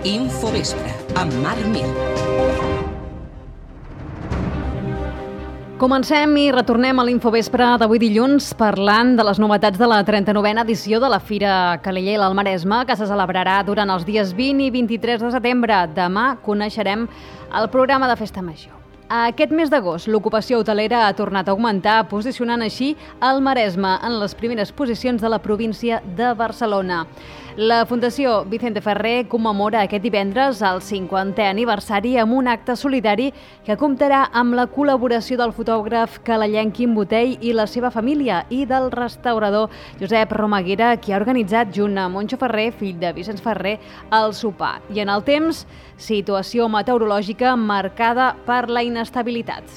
Infovespre, amb Marc Mir. Comencem i retornem a l'Infovespre d'avui dilluns parlant de les novetats de la 39a edició de la Fira Calella i l'Almaresme, que se celebrarà durant els dies 20 i 23 de setembre. Demà coneixerem el programa de Festa Major. Aquest mes d'agost, l'ocupació hotelera ha tornat a augmentar, posicionant així el Maresme en les primeres posicions de la província de Barcelona. La Fundació Vicente Ferrer commemora aquest divendres el 50è aniversari amb un acte solidari que comptarà amb la col·laboració del fotògraf calellenc Quim Botell i la seva família i del restaurador Josep Romaguera, qui ha organitzat junt a Moncho Ferrer, fill de Vicenç Ferrer, el sopar. I en el temps, situació meteorològica marcada per la inestabilitat.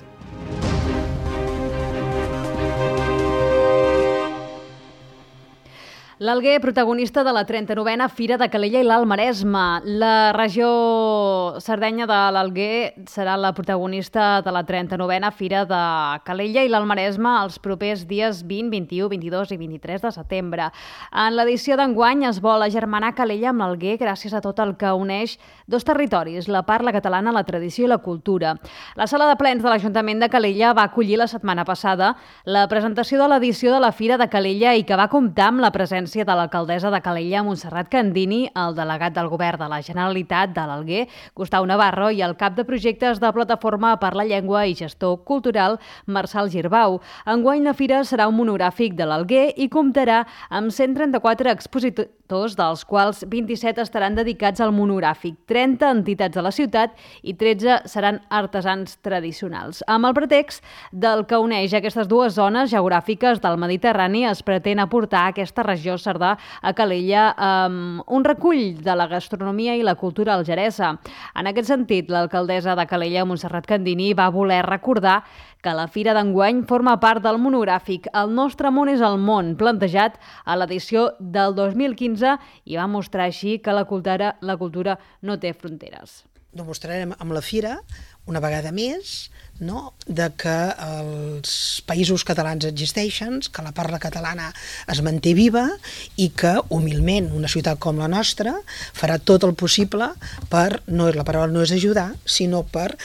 L'Alguer, protagonista de la 39a Fira de Calella i l'Almaresme. La regió Sardenya de l'Alguer serà la protagonista de la 39a Fira de Calella i l'Almaresme els propers dies 20, 21, 22 i 23 de setembre. En l'edició d'enguany es vol agermanar Calella amb l'Alguer gràcies a tot el que uneix dos territoris, la parla catalana, la tradició i la cultura. La sala de plens de l'Ajuntament de Calella va acollir la setmana passada la presentació de l'edició de la Fira de Calella i que va comptar amb la presència de l'alcaldessa de Calella, Montserrat Candini, el delegat del Govern de la Generalitat de l'Alguer, Gustau Navarro, i el cap de projectes de Plataforma per la Llengua i Gestor Cultural, Marçal Girbau. Enguany la fira serà un monogràfic de l'Alguer i comptarà amb 134 expositors, dels quals 27 estaran dedicats al monogràfic, 30 entitats de la ciutat i 13 seran artesans tradicionals. Amb el pretext del que uneix aquestes dues zones geogràfiques del Mediterrani, es pretén aportar a aquesta regió Cerdà a Calella un recull de la gastronomia i la cultura algeresa. En aquest sentit, l'alcaldessa de Calella, Montserrat Candini, va voler recordar que la fira d'enguany forma part del monogràfic El nostre món és el món, plantejat a l'edició del 2015, i va mostrar així que la cultura no té fronteres. Demostrarem amb la fira, una vegada més, de que els països catalans existeixen, que la parla catalana es manté viva i que, humilment, una ciutat com la nostra farà tot el possible per, la paraula no és ajudar, sinó per,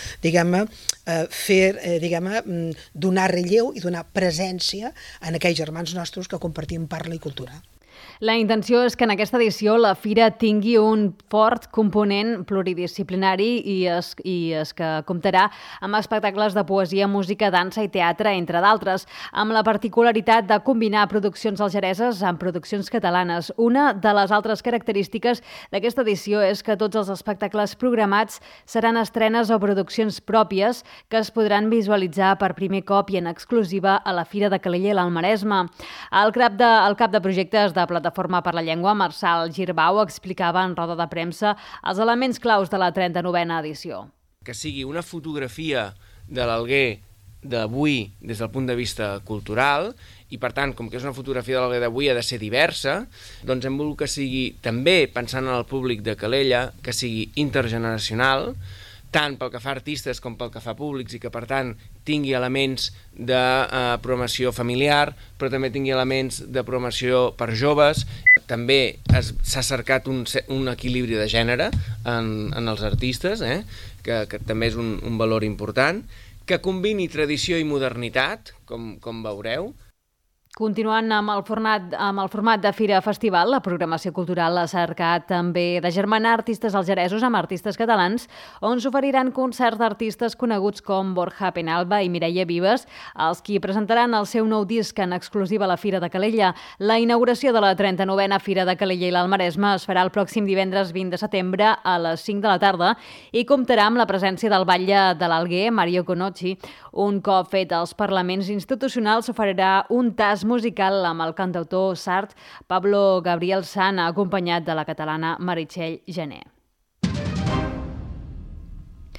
donar relleu i donar presència en aquells germans nostres que compartim parla i cultura. La intenció és que en aquesta edició la fira tingui un fort component pluridisciplinari i es que comptarà amb espectacles de poesia, música, dansa i teatre, entre d'altres, amb la particularitat de combinar produccions algereses amb produccions catalanes. Una de les altres característiques d'aquesta edició és que tots els espectacles programats seran estrenes o produccions pròpies que es podran visualitzar per primer cop i en exclusiva a la Fira de Calella i l'Almaresme. El cap de projectes de Plataforma per la Llengua, Marçal Girbau, explicava en roda de premsa els elements claus de la 39a edició. Que sigui una fotografia de l'Alguer d'avui des del punt de vista cultural i, per tant, com que és una fotografia de l'Alguer d'avui ha de ser diversa, doncs hem volgut que sigui, també pensant en el públic de Calella, que sigui intergeneracional, tant pel que fa a artistes com pel que fa a públics i que, per tant, tingui elements de programació familiar, però també tingui elements de programació per joves. També s'ha cercat un equilibri de gènere en els artistes, que també és un valor important, que combini tradició i modernitat, com veureu. Continuant amb el format de Fira Festival, la programació cultural ha cercat també d'agermanar artistes algeresos amb artistes catalans, on s'oferiran concerts d'artistes coneguts com Borja Penalba i Mireia Vives, els qui presentaran el seu nou disc en exclusiva a la Fira de Calella. La inauguració de la 39a Fira de Calella i l'Almaresme es farà el pròxim divendres 20 de setembre a les 5 de la tarda i comptarà amb la presència del batlle de l'Alguer, Mario Conocci. Un cop fet als parlaments institucionals, s'oferirà un tas musical amb el cantautor sard Pablo Gabriel Sana, acompanyat de la catalana Meritxell Gené.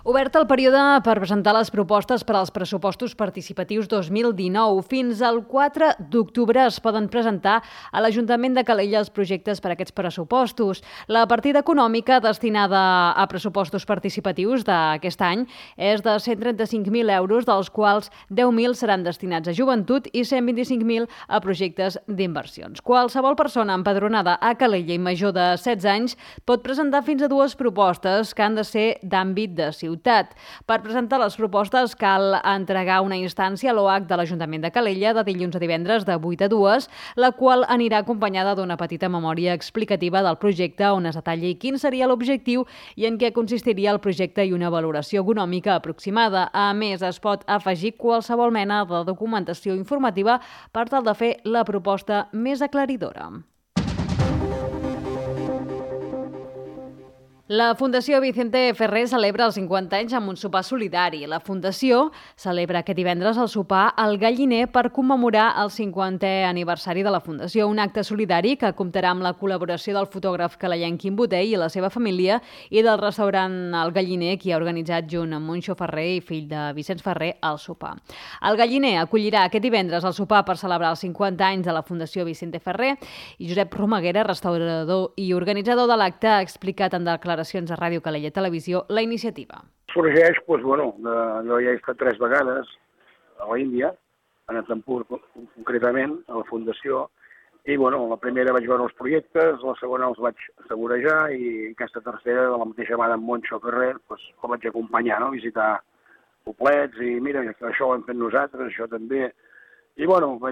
Obert el període per presentar les propostes per als pressupostos participatius 2019. Fins al 4 d'octubre es poden presentar a l'Ajuntament de Calella els projectes per a aquests pressupostos. La partida econòmica destinada a pressupostos participatius d'aquest any és de 135.000 euros, dels quals 10.000 seran destinats a joventut i 125.000 a projectes d'inversions. Qualsevol persona empadronada a Calella i major de 16 anys pot presentar fins a 2 propostes que han de ser d'àmbit de ciutat. Per presentar les propostes cal entregar una instància a l'OH de l'Ajuntament de Calella de dilluns a divendres de 8 a 2, la qual anirà acompanyada d'una petita memòria explicativa del projecte on es detalli quin seria l'objectiu i en què consistiria el projecte i una valoració econòmica aproximada. A més, es pot afegir qualsevol mena de documentació informativa per tal de fer la proposta més aclaridora. La Fundació Vicente Ferrer celebra els 50 anys amb un sopar solidari. La Fundació celebra aquest divendres el sopar al Galliner per commemorar el 50è aniversari de la Fundació, un acte solidari que comptarà amb la col·laboració del fotògraf calellenc Quim Botell i la seva família i del restaurant El Galliner, qui ha organitzat junt amb Moncho Ferrer i fill de Vicenç Ferrer el sopar. El Galliner acollirà aquest divendres el sopar per celebrar els 50 anys de la Fundació Vicente Ferrer i Josep Romaguera, restaurador i organitzador de l'acte, ha explicat en declaracions a Ràdio Calella Televisió la iniciativa. Sorgeix, jo ja he estat 3 vegades a l'Índia, a Natampur concretament, a la Fundació, i la primera vaig veure els projectes, la segona els vaig assaborejar i aquesta tercera, de la mateixa mà d'en Moncho Ferrer, el vaig acompanyar, a visitar poblets i mira, això ho hem fet nosaltres, això també. I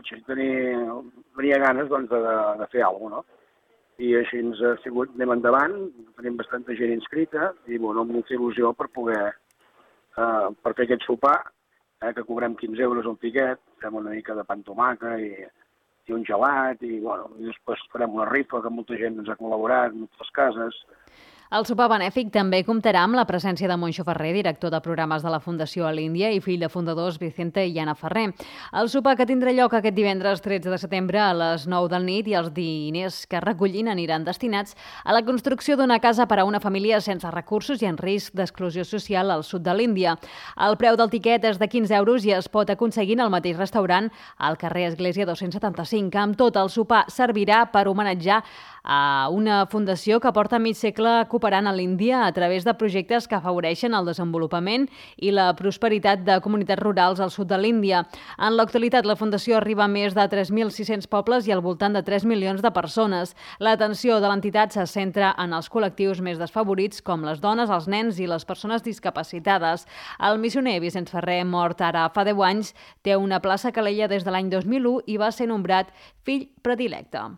venia ganes de fer alguna cosa, I així ens ha sigut, anem endavant, tenim bastanta gent inscrita i amb molta il·lusió per poder per fer aquest sopar, que cobrem 15 euros un tiquet, fem una mica de pa amb tomàquet i un gelat i després farem una rifa que molta gent ens ha col·laborat, moltes cases. El sopar benèfic també comptarà amb la presència de Moncho Ferrer, director de programes de la Fundació a l'Índia i fill de fundadors Vicente i Anna Ferrer. El sopar que tindrà lloc aquest divendres 13 de setembre a les 9 del nit i els diners que recollin aniran destinats a la construcció d'una casa per a una família sense recursos i en risc d'exclusió social al sud de l'Índia. El preu del tiquet és de 15 euros i es pot aconseguir en el mateix restaurant al carrer Església 275. Amb tot, el sopar servirà per homenatjar a una fundació que porta mig segle cooperant a l'Índia a través de projectes que afavoreixen el desenvolupament i la prosperitat de comunitats rurals al sud de l'Índia. En l'actualitat, la Fundació arriba a més de 3.600 pobles i al voltant de 3 milions de persones. L'atenció de l'entitat se centra en els col·lectius més desfavorits, com les dones, els nens i les persones discapacitades. El missioner Vicenç Ferrer, mort ara fa 10 anys, té una plaça a Calella des de l'any 2001 i va ser nombrat fill predilecte.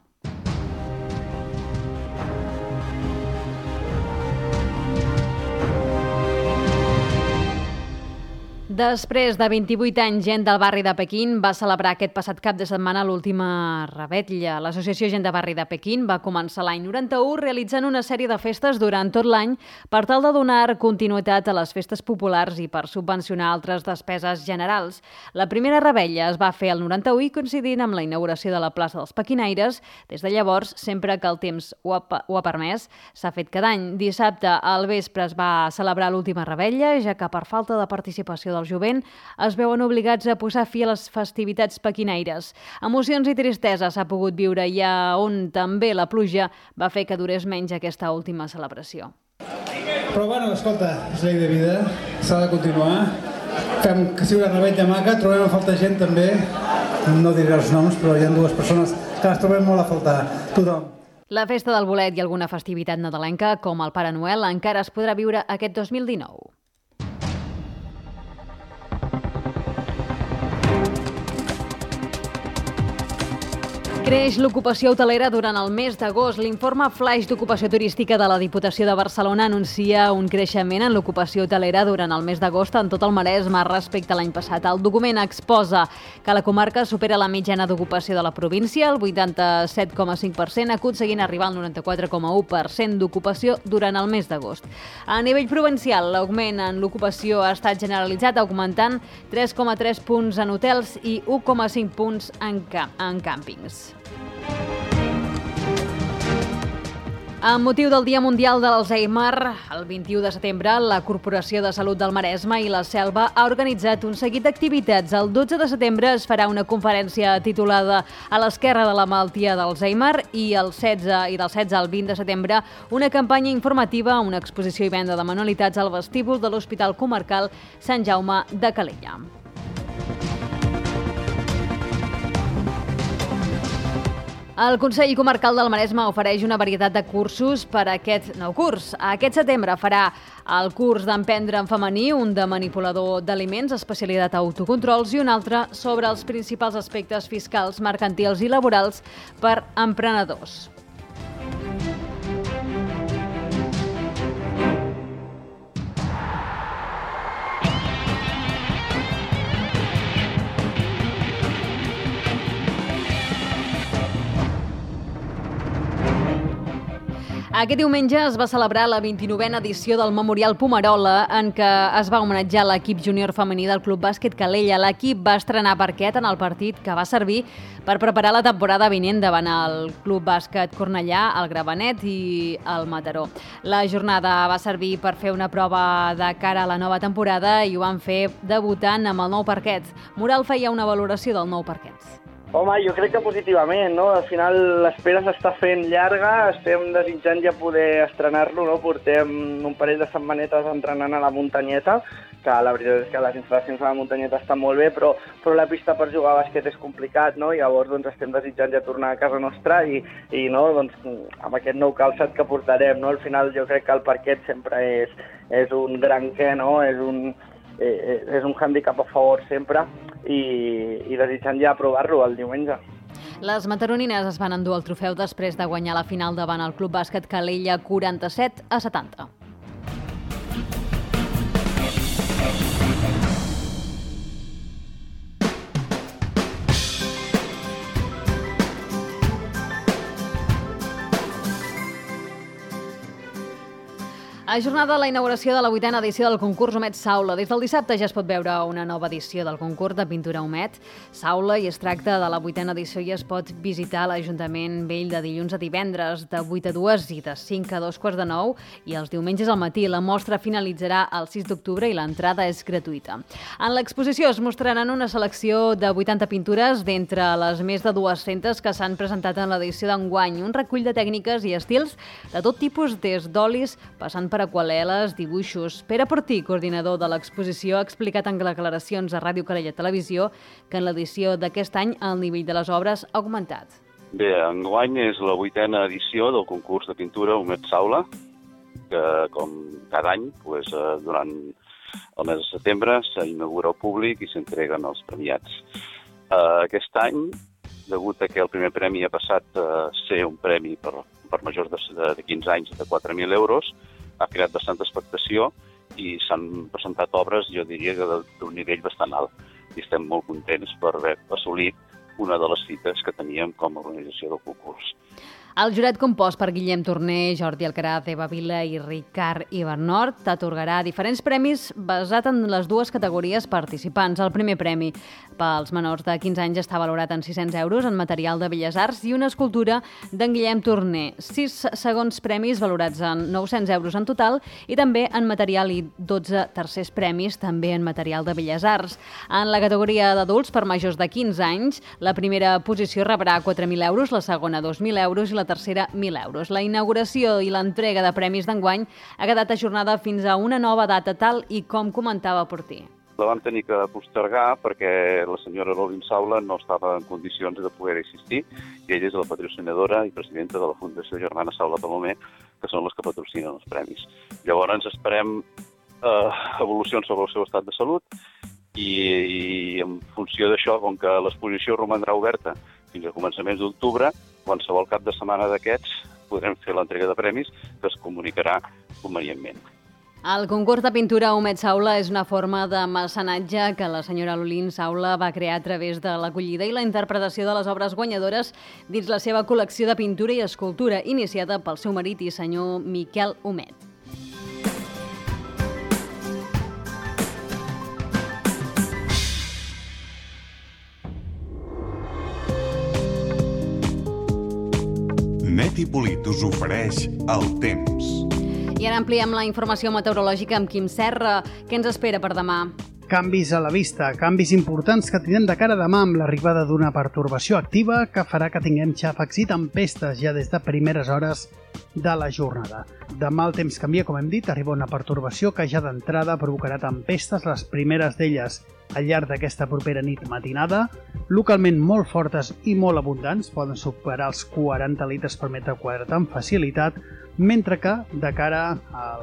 Després de 28 anys, gent del barri de Pequín va celebrar aquest passat cap de setmana l'última revetlla. L'Associació Gent de Barri de Pequín va començar l'any 91 realitzant una sèrie de festes durant tot l'any per tal de donar continuïtat a les festes populars i per subvencionar altres despeses generals. La primera revetlla es va fer el 91 i coincidint amb la inauguració de la plaça dels Pequinaires. Des de llavors, sempre que el temps ho ha permès, s'ha fet cada any. Dissabte al vespre es va celebrar l'última revetlla, ja que per falta de participació del jovent es veuen obligats a posar fi a les festivitats pequinaires. Emocions i tristesa s'ha pogut viure i on també la pluja va fer que durés menys aquesta última celebració. Però escolta, és llei de vida, s'ha de continuar. Fem que sigui una revetlla maca, trobem a falta gent també, no diré els noms, però hi ha 2 persones que les trobem molt a faltar, tothom. La festa del bolet i alguna festivitat nadalenca, com el Pare Noel, encara es podrà viure aquest 2019. Creix l'ocupació hotelera durant el mes d'agost. L'informe Flaix d'Ocupació Turística de la Diputació de Barcelona anuncia un creixement en l'ocupació hotelera durant el mes d'agost en tot el Maresme respecte a l'any passat. El document exposa que la comarca supera la mitjana d'ocupació de la província, el 87,5%, aconseguint arribar al 94,1% d'ocupació durant el mes d'agost. A nivell provincial, l'augment en l'ocupació ha estat generalitzat, augmentant 3,3 punts en hotels i 1,5 punts en càmpings. Amb motiu del Dia Mundial de l'Alzheimer, el 21 de setembre, la Corporació de Salut del Maresme i la Selva ha organitzat un seguit d'activitats. El 12 de setembre es farà una conferència titulada A l'esquerra de la malaltia d'Alzheimer i del 16 al 20 de setembre una campanya informativa, una exposició i venda de manualitats al vestíbul de l'Hospital Comarcal Sant Jaume de Calella. El Consell Comarcal del Maresme ofereix una varietat de cursos per a aquest nou curs. Aquest setembre farà el curs d'emprendre en femení, un de manipulador d'aliments, especialitat autocontrols, i un altre sobre els principals aspectes fiscals, mercantils i laborals per emprenedors. Aquest diumenge es va celebrar la 29a edició del Memorial Pomerola, en què es va homenatjar l'equip júnior femení del Club Bàsquet Calella. L'equip va estrenar parquet en el partit que va servir per preparar la temporada vinent davant el Club Bàsquet Cornellà, el Gramenet i el Mataró. La jornada va servir per fer una prova de cara a la nova temporada i ho van fer debutant amb el nou parquet. Moral feia una valoració del nou parquet. Home, jo crec que positivament, no? Al final l'espera s'està fent llarga, estem desitjant ja poder estrenar-lo, no? Portem un parell de setmanetes entrenant a la muntanyeta, que la veritat és que les instal·lacions a la muntanyeta estan molt bé, però la pista per jugar a bàsquet és complicat, no? Llavors doncs, estem desitjant ja tornar a casa nostra i no, doncs, amb aquest nou calçat que portarem, no? Al final jo crec que el parquet sempre és un gran què, no? És un hàndicap a favor sempre i desitjant ja provar-lo el diumenge. Les mataronines es van endur el trofeu després de guanyar la final davant el Club Bàsquet Calella 47-70. Ajornada la inauguració de la 8a edició del concurs Homet Saula. Des del dissabte ja es pot veure una nova edició del concurs de pintura Homet Saula i es tracta de la 8a edició i es pot visitar l'Ajuntament Vell de dilluns a divendres de 8 a 2 i de 5 a 2:15 i els diumenges al matí. La mostra finalitzarà el 6 d'octubre i l'entrada és gratuïta. En l'exposició es mostraran una selecció de 80 pintures d'entre les més de 200 que s'han presentat en l'edició d'enguany. Un recull de tècniques i estils de tot tipus, des d'olis passant per aquarel·les, dibuixos. Pere Portí, coordinador de l'exposició, ha explicat en declaracions a Ràdio Calella Televisió que en l'edició d'aquest any el nivell de les obres ha augmentat. Bé, enguany és la 8a edició del concurs de pintura Homet Saula, que com cada any, durant el mes de setembre s'inaugura al públic i s'entreguen els premiats. Aquest any, degut a que el primer premi ha passat a ser un premi per majors de 15 anys de 4.000 euros, ha creat bastanta expectació i s'han presentat obres, jo diria, d'un nivell bastant alt. I estem molt contents per haver assolit una de les fites que teníem com a organització del concurs. El jurat compost per Guillem Torner, Jordi Alcaraz, Eva Vila i Ricard Ibernort atorgarà diferents premis basat en les dues categories participants. El primer premi pels menors de 15 anys està valorat en 600 euros en material de Belles Arts i una escultura d'en Guillem Torner. 6 segons premis valorats en 900 euros en total i també en material i 12 tercers premis també en material de Belles Arts. En la categoria d'adults per majors de 15 anys, la primera posició rebrà 4.000 euros, la segona 2.000 euros i la tercera 1.000 euros. La inauguració i l'entrega de premis d'enguany ha quedat ajornada fins a una nova data, tal i com comentava Portí. La vam tenir que postergar perquè la senyora Lorin Saula no estava en condicions de poder assistir i ella és la patrocinadora i presidenta de la Fundació Germana Saula Palomer, que són les que patrocinen els premis. Llavors esperem evolucions sobre el seu estat de salut i en funció d'això, com que l'exposició romandrà oberta fins a començaments d'octubre, qualsevol cap de setmana d'aquests podrem fer l'entrega de premis que es comunicarà convenientment. El concurs de pintura Homet Saula és una forma de mecenatge que la senyora Lorin Saula va crear a través de l'acollida i la interpretació de les obres guanyadores dins la seva col·lecció de pintura i escultura, iniciada pel seu marit i senyor Miquel Homet. Met Net i Polit us ofereix el temps. I ara ampliem la informació meteorològica amb Quim Serra. Què ens espera per demà? Canvis a la vista, canvis importants que tindrem de cara a demà amb l'arribada d'una pertorbació activa que farà que tinguem xàfecs i tempestes ja des de primeres hores de la jornada. Demà el temps canvia, com hem dit, arriba una pertorbació que ja d'entrada provocarà tempestes, les primeres d'elles al llarg d'aquesta propera nit matinada, localment molt fortes i molt abundants, poden superar els 40 litres per metre quadrat amb facilitat, mentre que de cara al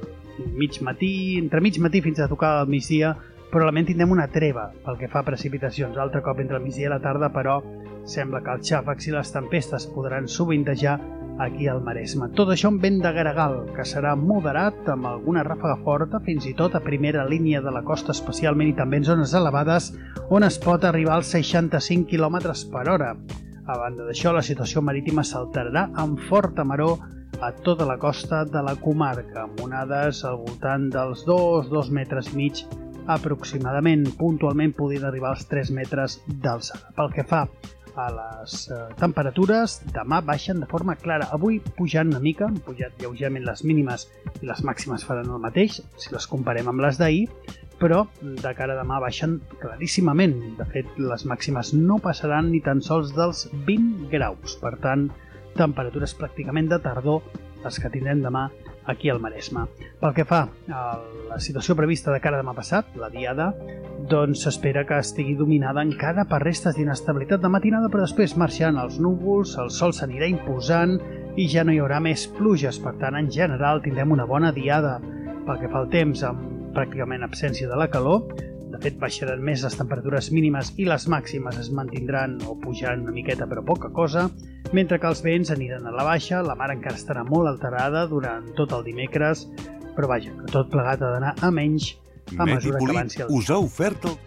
mig matí, entre mig matí fins a tocar al migdia, probablement tindrem una treva pel que fa a precipitacions. Altre cop entre el migdia i la tarda, però sembla que els xàfecs i les tempestes podran sovintejar aquí al Maresme. Tot això amb vent de gregal, que serà moderat, amb alguna ràfega forta, fins i tot a primera línia de la costa, especialment i també en zones elevades, on es pot arribar als 65 km per hora. A banda d'això, la situació marítima s'alterarà amb forta maror a tota la costa de la comarca, amb onades al voltant dels 2 metres i mig aproximadament, puntualment podien arribar als 3 metres d'alçada. Pel que fa a les temperatures, demà baixen de forma clara. Avui pujant una mica, han pujat lleugerament les mínimes i les màximes faran el mateix, si les comparem amb les d'ahir, però de cara a demà baixen claríssimament. De fet, les màximes no passaran ni tan sols dels 20 graus. Per tant, temperatures pràcticament de tardor les que tindrem demà aquí al Maresme. Pel que fa a la situació prevista de cara a demà passat, la diada, doncs s'espera que estigui dominada encara per restes d'inestabilitat de matinada, però després marxant els núvols, el sol s'anirà imposant i ja no hi haurà més pluges. Per tant, en general, tindrem una bona diada. Pel que fa al temps, amb pràcticament absència de la calor, de fet, baixaran més les temperatures mínimes i les màximes es mantindran o pujaran una miqueta, però poca cosa, mentre que els vents aniran a la baixa, la mar encara estarà molt alterada durant tot el dimecres, però vaja, que tot plegat ha d'anar a menys a mesura que avanci el dia. Us ha ofert el...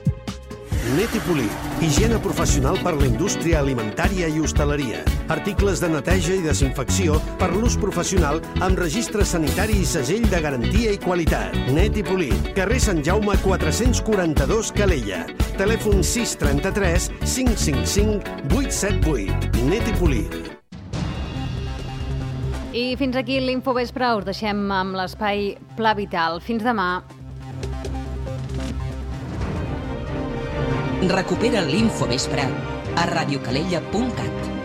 Net i Polit, higiene professional per la indústria alimentària i hostaleria. Articles de neteja i desinfecció per l'ús professional amb registre sanitari i segell de garantia i qualitat. Net i Polit, carrer Sant Jaume 442 Calella. Telèfon 633 555 878. Net i Polit. I fins aquí l'Infovespre. Us deixem amb l'espai Pla Vital. Fins demà. Recupera l'Infovespre a radiocalella.cat.